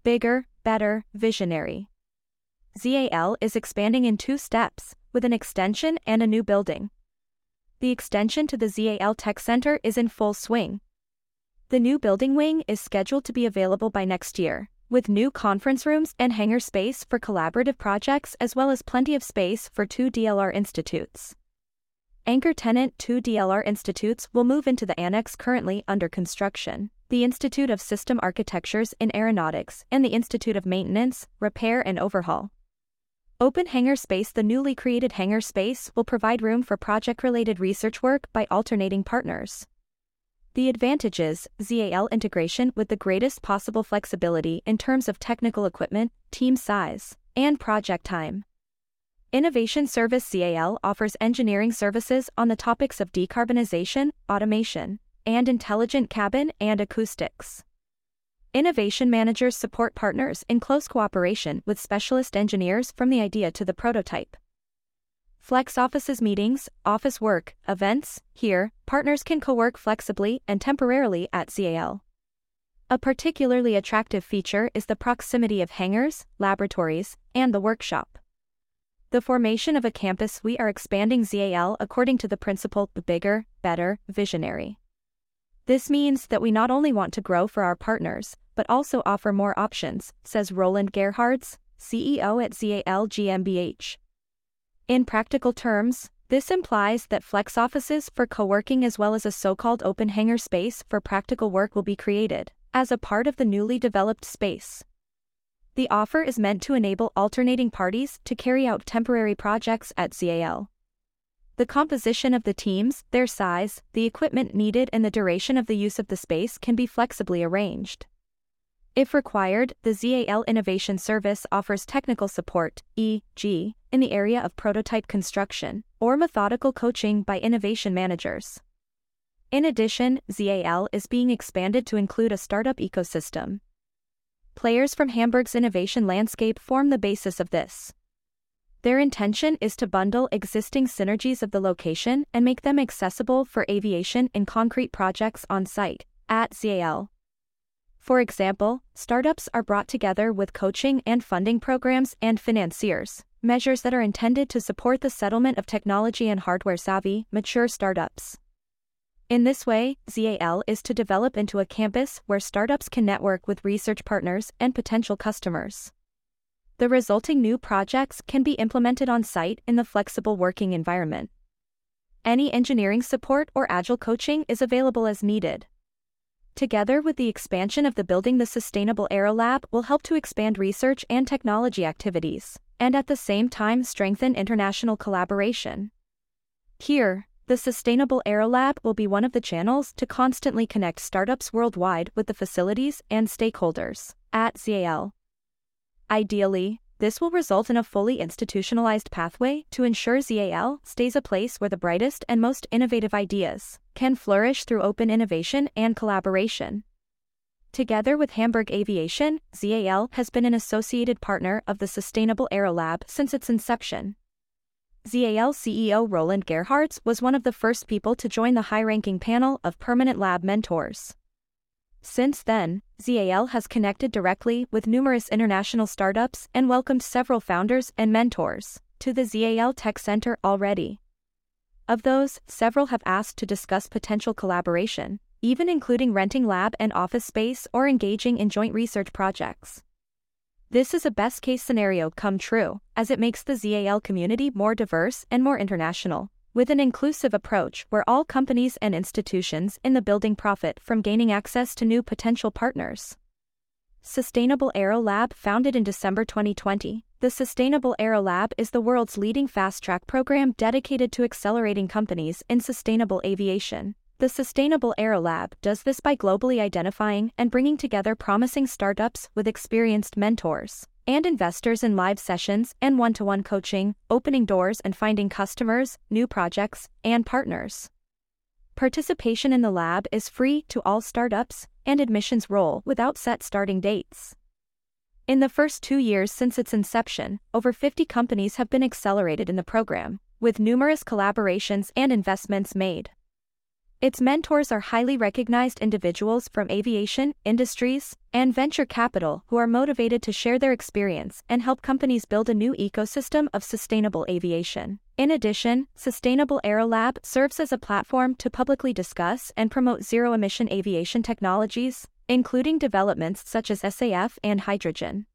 Bigger, better, visionary. ZAL is expanding in 2 steps, with an extension and a new building. The extension to the ZAL Tech Center is in full swing. The new building wing is scheduled to be available by next year, with new conference rooms and hangar space for collaborative projects as well as plenty of space for 2 DLR institutes. Anchor tenant 2 DLR institutes will move into the annex currently under construction, the Institute of System Architectures in Aeronautics and the Institute of Maintenance, Repair and Overhaul. Open hangar space. The newly created hangar space will provide room for project-related research work by alternating partners. The advantages: ZAL integration with the greatest possible flexibility in terms of technical equipment, team size, and project time. Innovation Service. ZAL offers engineering services on the topics of decarbonization, automation, and intelligent cabin and acoustics. Innovation managers support partners in close cooperation with specialist engineers from the idea to the prototype. Flex offices. Meetings, office work, events. Here, partners can co-work flexibly and temporarily at ZAL. A particularly attractive feature is the proximity of hangars, laboratories, and the workshop. The formation of a campus. We are expanding ZAL according to the principle bigger, better, visionary. This means that we not only want to grow for our partners, but also offer more options, says Roland Gerhards, CEO at ZAL GmbH. In practical terms, this implies that flex offices for co-working as well as a so-called open hangar space for practical work will be created, as a part of the newly developed space. The offer is meant to enable alternating parties to carry out temporary projects at ZAL. The composition of the teams, their size, the equipment needed and the duration of the use of the space can be flexibly arranged. If required, the ZAL Innovation Service offers technical support, e.g., in the area of prototype construction, or methodical coaching by innovation managers. In addition, ZAL is being expanded to include a startup ecosystem. Players from Hamburg's innovation landscape form the basis of this. Their intention is to bundle existing synergies of the location and make them accessible for aviation in concrete projects on site, at ZAL. For example, startups are brought together with coaching and funding programs and financiers, measures that are intended to support the settlement of technology and hardware-savvy, mature startups. In this way, ZAL is to develop into a campus where startups can network with research partners and potential customers. The resulting new projects can be implemented on site in the flexible working environment. Any engineering support or agile coaching is available as needed. Together with the expansion of the building, the Sustainable Aero Lab will help to expand research and technology activities, and at the same time strengthen international collaboration. Here, the Sustainable Aero Lab will be one of the channels to constantly connect startups worldwide with the facilities and stakeholders at ZAL. Ideally, this will result in a fully institutionalized pathway to ensure ZAL stays a place where the brightest and most innovative ideas can flourish through open innovation and collaboration. Together with Hamburg Aviation, ZAL has been an associated partner of the Sustainable Aero Lab since its inception. ZAL CEO Roland Gerhards was one of the first people to join the high-ranking panel of permanent lab mentors. Since then, ZAL has connected directly with numerous international startups and welcomed several founders and mentors to the ZAL Tech Center already. Of those, several have asked to discuss potential collaboration, even including renting lab and office space or engaging in joint research projects. This is a best-case scenario come true, as it makes the ZAL community more diverse and more international, with an inclusive approach where all companies and institutions in the building profit from gaining access to new potential partners. Sustainable Aero Lab. Founded in December 2020, the Sustainable Aero Lab is the world's leading fast-track program dedicated to accelerating companies in sustainable aviation. The Sustainable Aero Lab does this by globally identifying and bringing together promising startups with experienced mentors and investors in live sessions and one-to-one coaching, opening doors and finding customers, new projects, and partners. Participation in the lab is free to all startups, and admissions roll without set starting dates. In the first 2 years since its inception, over 50 companies have been accelerated in the program, with numerous collaborations and investments made. Its mentors are highly recognized individuals from aviation, industries, and venture capital who are motivated to share their experience and help companies build a new ecosystem of sustainable aviation. In addition, Sustainable Aero Lab serves as a platform to publicly discuss and promote zero-emission aviation technologies, including developments such as SAF and hydrogen.